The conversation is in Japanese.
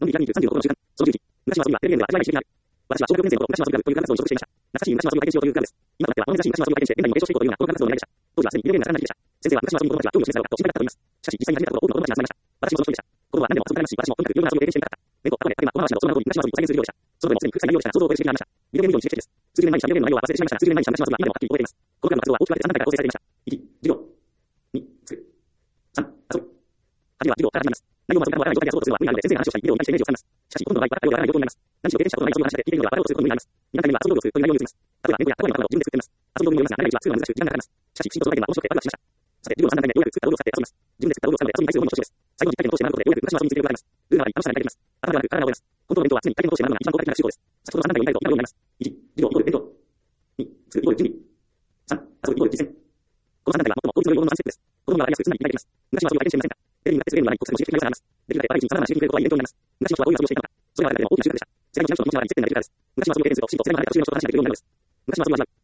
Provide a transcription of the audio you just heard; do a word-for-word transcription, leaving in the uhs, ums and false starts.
のんびりにじゅうさんじゅうろくの習慣、そのじゅういち、昔は遊びはテレビゲームでは味わいしていない。私は小学よねん生の頃、昔は遊びクラブという活動に所属していました。懐かしい昔は遊びを体験しようというクラブです。今となっては青珍しい昔は遊びを体験して、現代にも継承していこうというようなこの活動の狙いでした。当時はすでにビデオゲームが盛んな時期でした。先生は昔は遊びに子供たちが興味を示すだろうかと心配だったと言います。しかし、実際に始めたところ多くの子供たちが集まりました。私もその一人でした。子供は何でも遊びたがりますし、私もとにかくいろんな遊びを経験してみたかった。猫、後で影が小回しなどそんな通り昔の遊びを再現するようでした。そのでもすでに空気な内容でしたが、想像を超える刺激がありました。ビデオゲーム以上に刺激的です。数十年前にしたビデオゲームの内容は忘れてしまいましたが、数十年前にした昔の遊びは今でもはっきり覚えています。このクラブの活動は大きく分けてさん段階から構成されていました。いち、授業。に、作る。さん、遊ぶ。はちは授業から始まります。内容も遊びからわからない状態で遊ぼうとするのは無理なので先生が話をしたり、ビデオを見たりしてイメージをつかみます。しかし、ほとんどの場合はわからない状況になります。何しろ経験したことのない遊びを話して聞いているのではバカをすることに無理があります。に段階目は遊び道具を作るという内容を結びます。例えば、猫やタコにの頭を自分で作っています。遊び道具によりますが、長い道は作るのは難しく時間がかかります。しかし、不思議とその体験は面白くてワクワクしました。さて、授業のさん段階目、ようやく作った道具を使って遊びます。自分で作った道具を使うので遊びに対する思いもひとしおです。最後にいっかいめの通して学ぶことで、ようやく昔の遊びについてよくわかります。ルールはあり、楽しさに変えています。頭ではなく体を覚えます。本当の勉強は常にいっかいめの通して学ぶのが一番効果的な習慣です。先ほどのさん段階を見たいと以下のようになります。いち、授業イコール勉強。に、作るイコール準備。さん、遊ぶイコール実践。このさん段階は最も効率の良いもののワンステップです。子供がわかりやすく、つまり理解できます。昔は遊びを体験していませんか？テレビに使ってゲームがない国際の刺激的な要素があります。できるだけ若いうちに様々な刺激に触れることはイベントになります。昔の人はどういう遊びをしていたのか。それは誰でも大きな習慣でした。世界の気持ちの話は接点ができるからです。昔の遊びを経験すると不思議と世界の離れた不思議な人と話ができるようになるのです。昔の遊びは味わう。